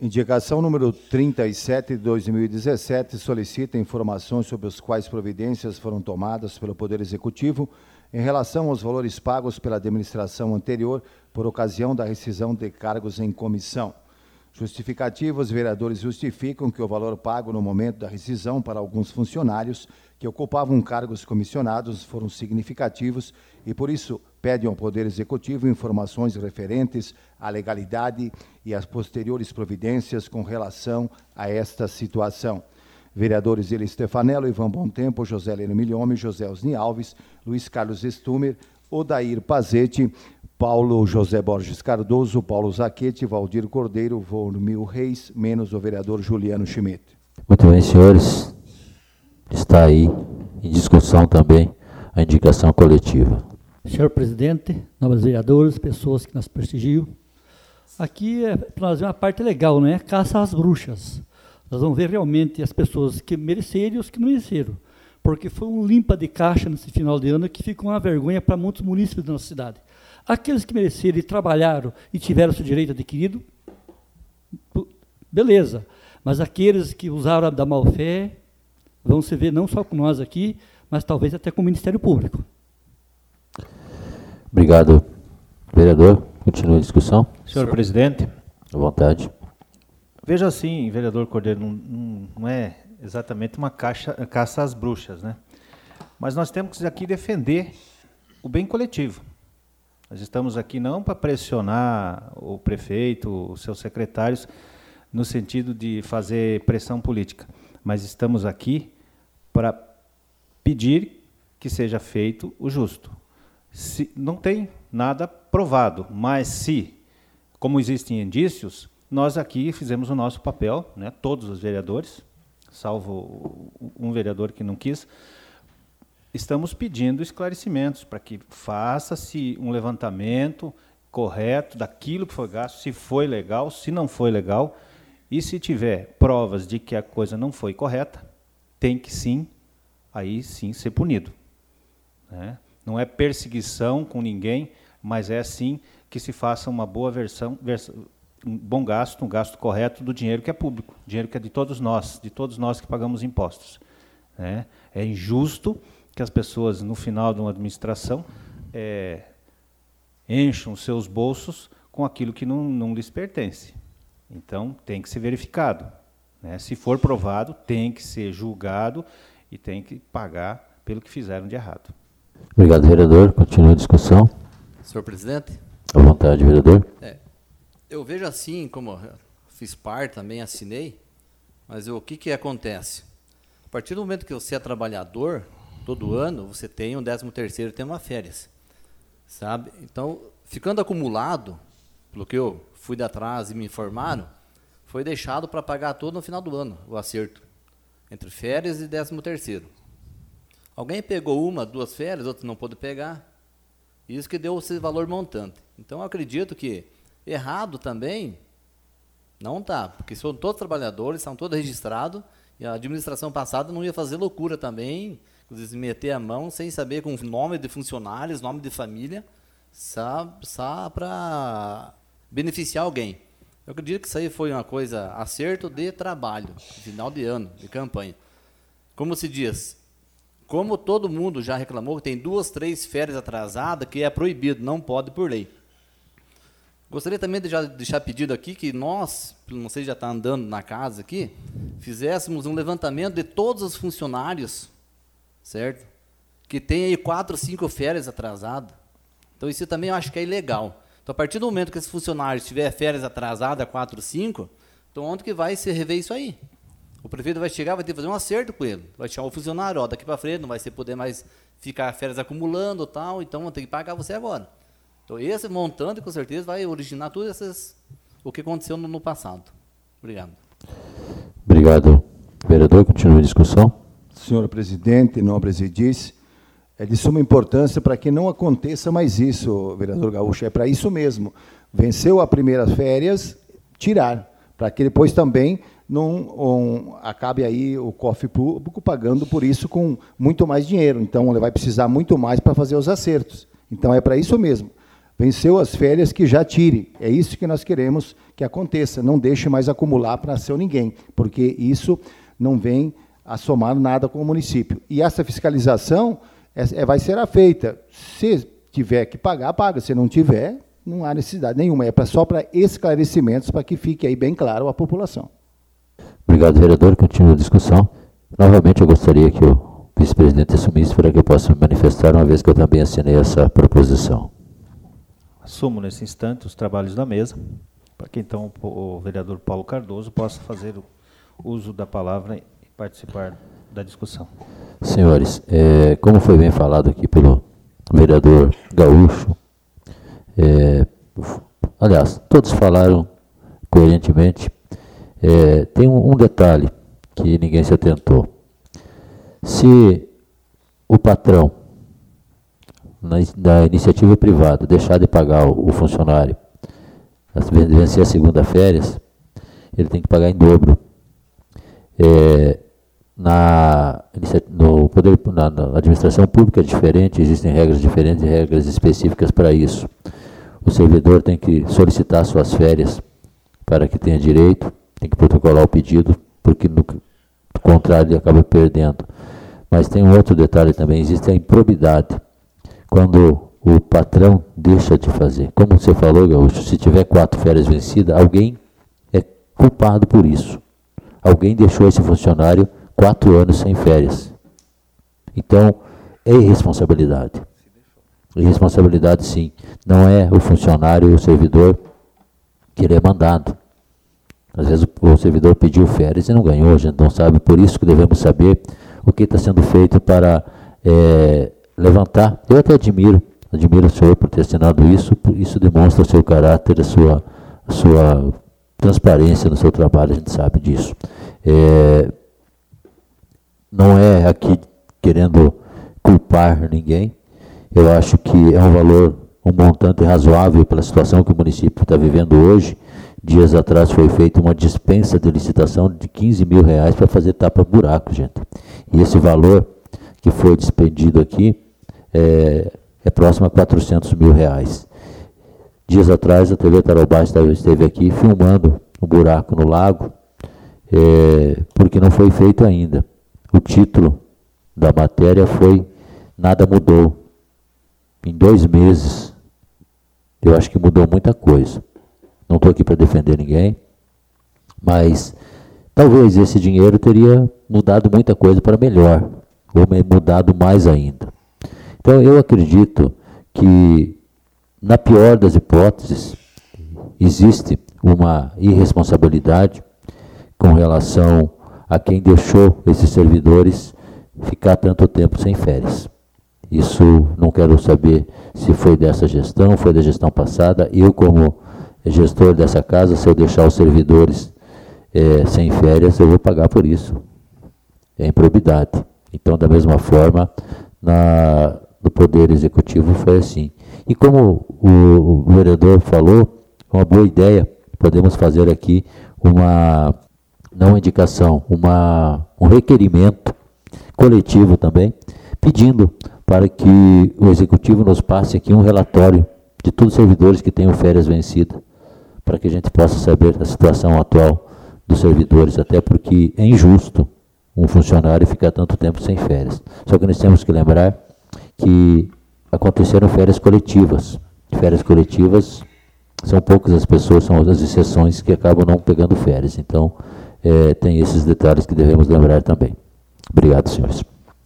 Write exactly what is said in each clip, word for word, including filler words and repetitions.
Indicação número trinta e sete de dois mil e dezessete solicita informações sobre as quais providências foram tomadas pelo Poder Executivo em relação aos valores pagos pela administração anterior por ocasião da rescisão de cargos em comissão. Justificativa: os vereadores justificam que o valor pago no momento da rescisão para alguns funcionários que ocupavam cargos comissionados foram significativos e, por isso, pedem ao Poder Executivo informações referentes à legalidade e às posteriores providências com relação a esta situação. Vereadores Eli Stefanello, Ivan Bontempo, José Heleno Milhome, José Osni Alves, Luiz Carlos Stumer, Odair Pazete, Paulo José Borges Cardoso, Paulo Zaquete, Valdir Cordeiro, Volmil Reis, menos o vereador Juliano Schmidt. Muito bem, senhores. Está aí em discussão também a indicação coletiva. Senhor presidente, nobres vereadores, pessoas que nos prestigiam, aqui é para nós uma parte legal, não é? Caça às bruxas. Nós vamos ver realmente as pessoas que mereceram e os que não mereceram, porque foi um limpa de caixa nesse final de ano que ficou uma vergonha para muitos munícipes da nossa cidade. Aqueles que mereceram e trabalharam e tiveram seu direito adquirido, beleza, mas aqueles que usaram da má-fé, vão se ver não só com nós aqui, mas talvez até com o Ministério Público. Obrigado, vereador. Continua a discussão. Senhor presidente. À vontade. Veja assim, vereador Cordeiro, não, não é exatamente uma caixa, caça às bruxas, né? Mas nós temos que aqui defender o bem coletivo. Nós estamos aqui não para pressionar o prefeito, os seus secretários, no sentido de fazer pressão política, mas estamos aqui para pedir que seja feito o justo. Se, não tem nada provado, mas se, como existem indícios, nós aqui fizemos o nosso papel, né, todos os vereadores, salvo um vereador que não quis, estamos pedindo esclarecimentos para que faça-se um levantamento correto daquilo que foi gasto, se foi legal, se não foi legal, e se tiver provas de que a coisa não foi correta, tem que sim, aí sim ser punido, né? Não é perseguição com ninguém, mas é sim que se faça uma boa versão, vers, um bom gasto, um gasto correto do dinheiro que é público, dinheiro que é de todos nós, de todos nós que pagamos impostos, né? É injusto que as pessoas, no final de uma administração, é, encham seus bolsos com aquilo que não, não lhes pertence. Então, tem que ser verificado, né? Se for provado, tem que ser julgado e tem que pagar pelo que fizeram de errado. Obrigado, vereador. Continua a discussão. Senhor presidente. À vontade, vereador. É, eu vejo assim, como fiz parte, também assinei, mas eu, o que, que acontece? A partir do momento que você é trabalhador, todo ano você tem um décimo terceiro e tem uma férias, sabe? Então, ficando acumulado, pelo que eu fui de atrás e me informaram, foi deixado para pagar todo no final do ano, o acerto, entre férias e décimo terceiro. Alguém pegou uma, duas férias, outro não pôde pegar, isso que deu esse valor montante. Então, eu acredito que errado também não está, porque são todos trabalhadores, são todos registrados, e a administração passada não ia fazer loucura também, inclusive meter a mão sem saber com nome de funcionários, nome de família, só, só para beneficiar alguém. Eu acredito que isso aí foi uma coisa, acerto de trabalho, final de ano, de campanha. Como se diz, como todo mundo já reclamou que tem duas, três férias atrasadas, que é proibido, não pode por lei. Gostaria também de já deixar pedido aqui que nós, não sei se já está andando na casa aqui, fizéssemos um levantamento de todos os funcionários, certo? Que tem aí quatro, cinco férias atrasadas. Então, isso também eu acho que é ilegal. Então, a partir do momento que esse funcionário tiver férias atrasadas, quatro, cinco, então onde que vai se rever isso aí? O prefeito vai chegar, vai ter que fazer um acerto com ele. Vai chamar o funcionário, ó, daqui para frente, não vai ser poder mais ficar férias acumulando e tal, então vão ter que pagar você agora. Então, esse montante, com certeza, vai originar tudo essas, o que aconteceu no, no passado. Obrigado. Obrigado, vereador. Continua a discussão. Senhor presidente, nobres edis, é de suma importância para que não aconteça mais isso, vereador Gaúcho, é para isso mesmo. Venceu as primeiras férias, tirar, para que depois também não um, acabe aí o cofre público pagando por isso com muito mais dinheiro. Então, ele vai precisar muito mais para fazer os acertos. Então, é para isso mesmo. Venceu as férias, que já tire. É isso que nós queremos que aconteça. Não deixe mais acumular para seu ninguém, porque isso não vem a somar nada com o município. E essa fiscalização é, é, vai ser feita. Se tiver que pagar, paga. Se não tiver, não há necessidade nenhuma. É pra, só para esclarecimentos, para que fique aí bem claro à população. Obrigado, vereador. Continua a discussão. Novamente, eu gostaria que o vice-presidente assumisse para que eu possa me manifestar, uma vez que eu também assinei essa proposição. Assumo nesse instante os trabalhos da mesa, para que então o vereador Paulo Cardoso possa fazer o uso da palavra e participar da discussão. Senhores, é, como foi bem falado aqui pelo vereador Gaúcho, é, aliás, todos falaram coerentemente, é, tem um, um detalhe que ninguém se atentou. Se o patrão, na, da iniciativa privada, deixar de pagar o, o funcionário, vencer a segunda férias, ele tem que pagar em dobro. É, na, no poder, na, na administração pública é diferente, existem regras diferentes, regras específicas para isso. O servidor tem que solicitar suas férias para que tenha direito, tem que protocolar o pedido, porque no contrário ele acaba perdendo. Mas tem um outro detalhe também, existe a improbidade. Quando o patrão deixa de fazer. Como você falou, Gaúcho, se tiver quatro férias vencidas, alguém é culpado por isso. Alguém deixou esse funcionário quatro anos sem férias. Então, é irresponsabilidade. Irresponsabilidade, sim. Não é o funcionário, o servidor, que ele é mandado. Às vezes o, o servidor pediu férias e não ganhou, a gente não sabe. Por isso que devemos saber o que está sendo feito para é, levantar. Eu até admiro, admiro o senhor por ter assinado isso, isso demonstra o seu caráter, a sua, a sua transparência no seu trabalho, a gente sabe disso. É, não é aqui querendo culpar ninguém, eu acho que é um valor, um montante razoável pela situação que o município está vivendo hoje. Dias atrás foi feita uma dispensa de licitação de quinze mil reais para fazer tapa-buraco, gente. E esse valor que foi despendido aqui é, é próximo a quatrocentos mil reais. Dias atrás a T V Tarobá esteve aqui filmando um buraco no lago, é, porque não foi feito ainda. O título da matéria foi Nada Mudou. Em dois meses, eu acho que mudou muita coisa. Não estou aqui para defender ninguém, mas talvez esse dinheiro teria mudado muita coisa para melhor, ou mudado mais ainda. Então, eu acredito que, na pior das hipóteses, existe uma irresponsabilidade com relação a quem deixou esses servidores ficar tanto tempo sem férias. Isso não quero saber se foi dessa gestão, foi da gestão passada. Eu, como gestor dessa casa, se eu deixar os servidores é, sem férias, eu vou pagar por isso. É improbidade. Então, da mesma forma, na, no Poder Executivo foi assim. E como o, o vereador falou, uma boa ideia, podemos fazer aqui uma, não uma indicação, uma, um requerimento coletivo também, pedindo para que o Executivo nos passe aqui um relatório de todos os servidores que tenham férias vencidas, para que a gente possa saber a situação atual dos servidores, até porque é injusto um funcionário ficar tanto tempo sem férias. Só que nós temos que lembrar que aconteceram férias coletivas. Férias coletivas, são poucas as pessoas, são as exceções que acabam não pegando férias. Então, é, tem esses detalhes que devemos lembrar também. Obrigado, senhores.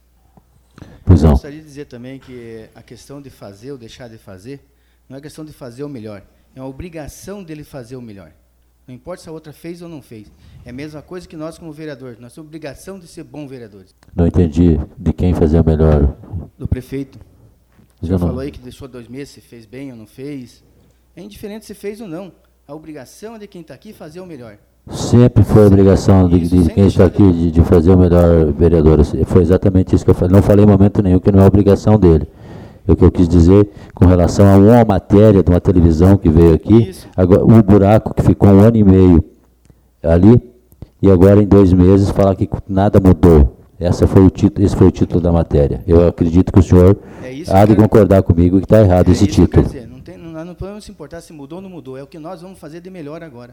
Pois não. Eu gostaria de dizer também que a questão de fazer ou deixar de fazer, não é questão de fazer o melhor, é uma obrigação dele fazer o melhor. Não importa se a outra fez ou não fez. É a mesma coisa que nós como vereadores, nós temos obrigação de ser bons vereadores. Não entendi de quem fazer o melhor. Do prefeito. O Eu senhor não- falou aí que deixou dois meses, se fez bem ou não fez. É indiferente se fez ou não. A obrigação é de quem está aqui fazer o melhor. Sempre foi a obrigação de, Isso, de sem quem está deixar aqui de, de fazer o melhor vereador. Foi exatamente isso que eu falei. Não falei em momento nenhum que não é obrigação dele. O que eu quis dizer com relação a uma matéria de uma televisão que veio aqui, Isso. agora, um buraco que ficou um ano e meio ali, e agora em dois meses falar que nada mudou. Essa foi o título, esse foi o título da matéria. Eu acredito que o senhor É isso há que de eu quero- concordar comigo que está errado É esse isso que eu quero título. dizer. Não, tem, não nós não podemos se importar se mudou ou não mudou. É o que nós vamos fazer de melhor agora.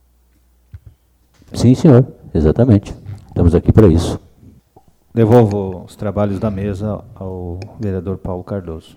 Sim, senhor. Exatamente. Estamos aqui para isso. Devolvo os trabalhos da mesa ao vereador Paulo Cardoso.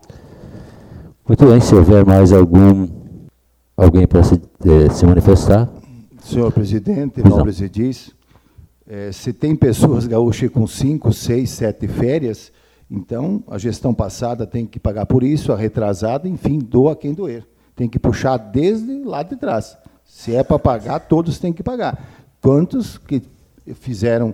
Muito bem. Se houver mais algum alguém para se, eh, se manifestar. Senhor presidente, irmão presidis, eh, se tem pessoas gaúchas com cinco, seis, sete férias, então a gestão passada tem que pagar por isso, a retrasada, enfim, doa quem doer. Tem que puxar desde lá de trás. Se é para pagar, todos têm que pagar. Quantos que fizeram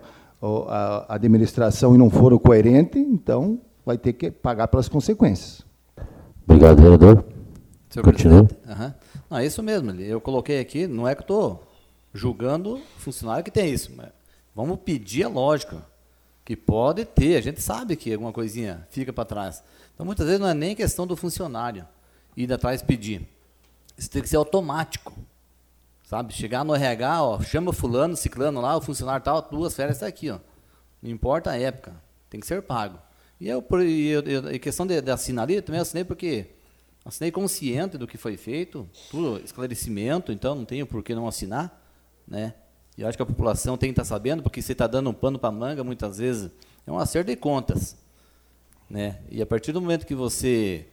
a administração e não foram coerentes, então vai ter que pagar pelas consequências. Obrigado, vereador. Continua. Uhum. Não, é isso mesmo. Eu coloquei aqui, não é que estou julgando funcionário que tem isso, mas vamos pedir a lógica, que pode ter, a gente sabe que alguma coisinha fica para trás. Então, muitas vezes não é nem questão do funcionário ir atrás pedir. Isso tem que ser automático. Sabe, chegar no R H, ó, chama fulano, ciclano lá, o funcionário tal, duas férias está aqui, ó. Não importa a época, tem que ser pago. E eu, e eu, e questão de, de assinar ali, eu também assinei porque assinei consciente do que foi feito, tudo esclarecimento, então não tenho por que não assinar, né? E eu acho que a população tem que estar sabendo, porque você está dando um pano para manga, muitas vezes, é um acerto de contas, né? E a partir do momento que você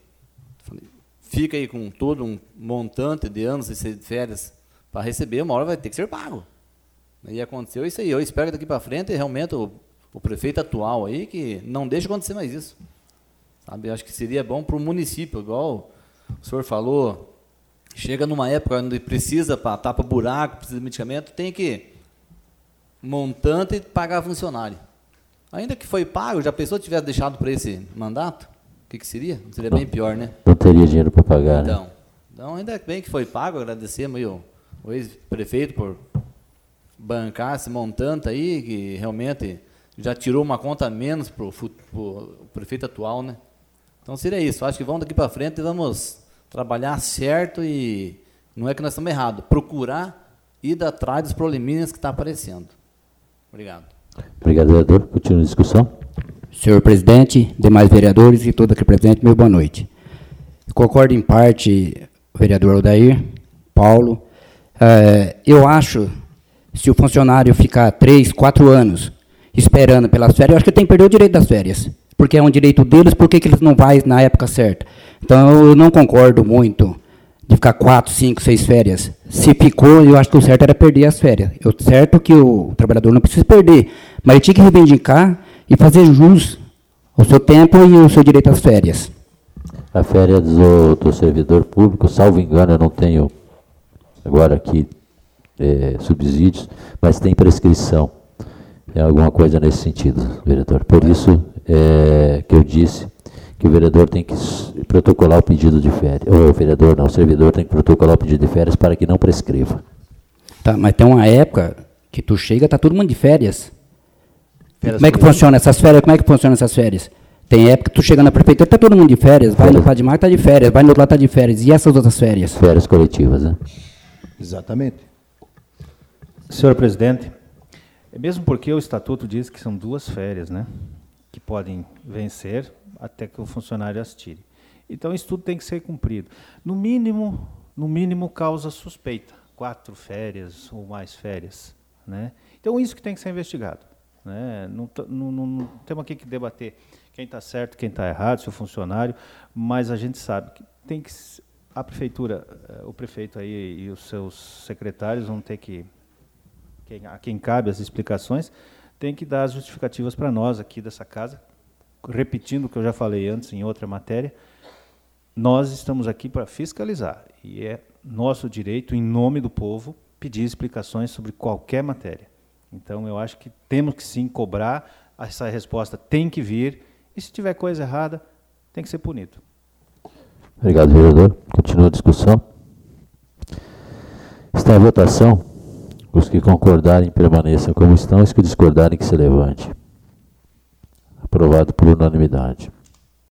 fica aí com todo um montante de anos de férias para receber, uma hora vai ter que ser pago. E aconteceu isso aí. Eu espero que daqui para frente, realmente, o, o prefeito atual aí, que não deixe acontecer mais isso. Sabe? Eu acho que seria bom para o município, igual o senhor falou, chega numa época onde precisa para tapa buraco, precisa de medicamento, tem que montante e pagar funcionário. Ainda que foi pago, já a pessoa tivesse deixado para esse mandato, o que, que seria? Seria bem pior, né? Não teria dinheiro para pagar, então, né? Então, ainda bem que foi pago, agradecemos aí o o ex-prefeito por bancar esse montante aí, que realmente já tirou uma conta a menos para o prefeito atual, né? Então seria isso, acho que vamos daqui para frente e vamos trabalhar certo e não é que nós estamos errados, procurar ir atrás dos probleminhas que está aparecendo. Obrigado. Obrigado, vereador. Continua a discussão. Senhor presidente, demais vereadores e todo aqui presente, meu boa noite. Concordo em parte, vereador Odair, Paulo. Uh, eu acho, se o funcionário ficar três, quatro anos esperando pelas férias, eu acho que ele tem que perder o direito das férias, porque é um direito deles, por que que eles não vão na época certa? Então, eu não concordo muito de ficar quatro, cinco, seis férias. Se ficou, eu acho que o certo era perder as férias. O certo é que o trabalhador não precisa perder, mas ele tinha que reivindicar e fazer jus ao seu tempo e ao seu direito às férias. A férias do, do servidor público, salvo engano, eu não tenho agora aqui é, subsídios, mas tem prescrição. É alguma coisa nesse sentido, vereador. Por isso é, que eu disse que o vereador tem que protocolar o pedido de férias. Ou o vereador não, o servidor tem que protocolar o pedido de férias para que não prescreva. Tá, mas tem uma época que tu chega, tá todo mundo de férias. Férias como é que funciona essas férias? Como é que funciona essas férias? Tem época que tu chega na prefeitura, tá todo mundo de férias. Vai no Padimar, tá de férias. Vai no outro lado, tá de férias. E essas outras férias? Férias coletivas, né? Exatamente. Senhor presidente, mesmo porque o estatuto diz que são duas férias, né, que podem vencer até que o funcionário as tire. Então, isso tudo tem que ser cumprido. No mínimo, no mínimo causa suspeita. Quatro férias ou mais férias, né? Então, isso que tem que ser investigado, né? Não, não, não, não temos aqui que debater quem está certo, quem está errado, se o funcionário, mas a gente sabe que tem que... A prefeitura, o prefeito aí e os seus secretários vão ter que, quem, a quem cabe as explicações, tem que dar as justificativas para nós aqui dessa casa, repetindo o que eu já falei antes em outra matéria, nós estamos aqui para fiscalizar, e é nosso direito, em nome do povo, pedir explicações sobre qualquer matéria. Então, eu acho que temos que sim cobrar, essa resposta tem que vir, e se tiver coisa errada, tem que ser punido. Obrigado, vereador. Continua a discussão. Está a votação. Os que concordarem permaneçam como estão, os que discordarem que se levante. Aprovado por unanimidade.